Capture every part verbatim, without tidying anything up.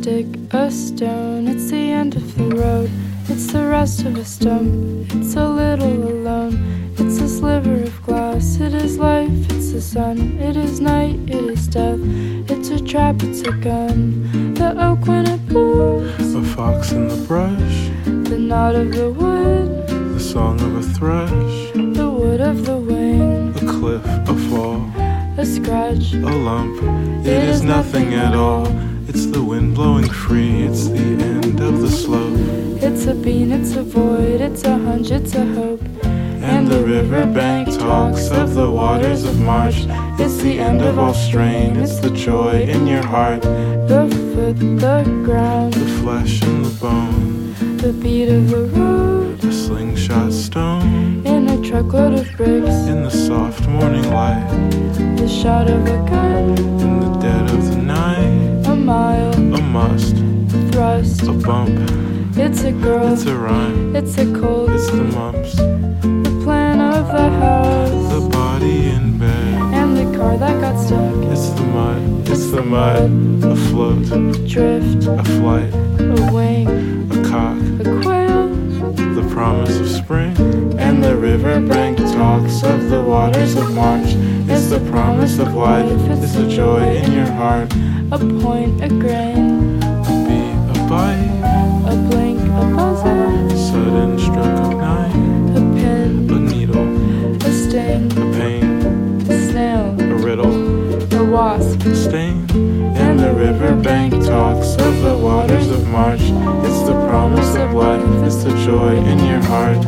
stick, a stone, it's the end of the road. It's the rest of a stump, it's a little alone. It's a sliver of glass, it is life, it's the sun. It is night, it is death, it's a trap, it's a gun. The oak when it blows, a fox in the brush, the nod of the wood, the song of a thrush, the wood of the wing, a cliff, a fall, a scratch, a lump. It is nothing at all. It's the wind blowing free, it's the end of the slope. It's a bean, it's a void, it's a hunch, it's a hope. And the riverbank talks of the waters of March. It's the end of all strain, it's the joy in your heart. The foot, the ground, the flesh and the bone, the beat of the road, a slingshot stone, in a truckload of bricks, in the soft morning light, the shot of a gun, in the dead of the night, a mile, a must, thrust, a bump. It's a girl, it's a rhyme, it's a cold, it's the mumps, the plan of the house, the body in bed, and the car that got stuck. It's the mud, it's the mud, a float, drift, a flight, a wing, a cock, a quail, the promise of spring. And the riverbank talks of the waters of March. It's the promise of life, it's the joy in your heart. A point, a grain, A bee, a bite, a blink, a buzzer, sudden stroke of night, a pin, a needle, a sting, a pain, a snail, a riddle, a wasp, a stain. And the riverbank talks of the waters of March. It's the promise of life, it's the joy in your heart.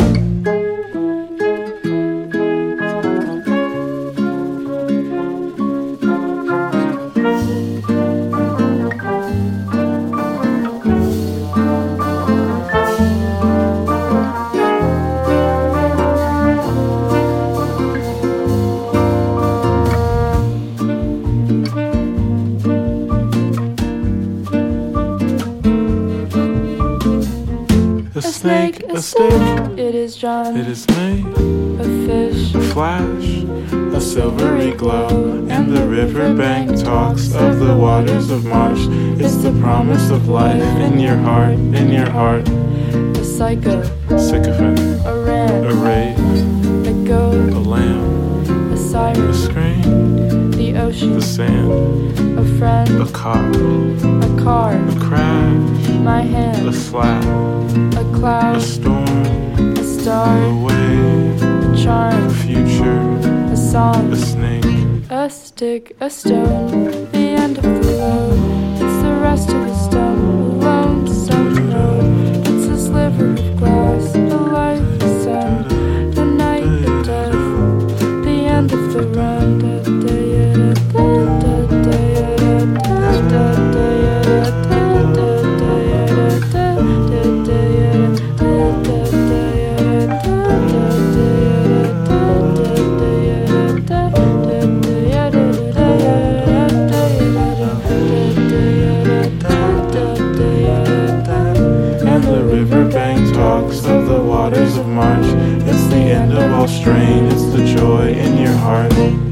A snake, a stick, it is John, it is me, a fish, a flash, a silvery glow. And the riverbank talks of the waters of March. It's the promise of life in your heart, in your heart. a psycho, Sycophant, a ram, a rave, a goat, a lamb, a a siren, scream, the ocean, the sand, a friend, a cock, a car, a crash, my a hand, slap, a a cloud, storm, a a star, wave, a charm, a future, a song, a snake. a stick, a stone, the end of the road. It's the rest of the stump, a lonesome road. It's a sliver of glass, the light, the sun, the night, the death, the end of the run. Da, da, ya, da, da, da, ya, da, da, da, ya, da, da, da, ya, da, da, da, ya, da, da, da, ya, da, da, da, ya, da, da, da, ya, da, And the riverbank talks of the waters of March. It's the end of all strain, it's the joy in your heart.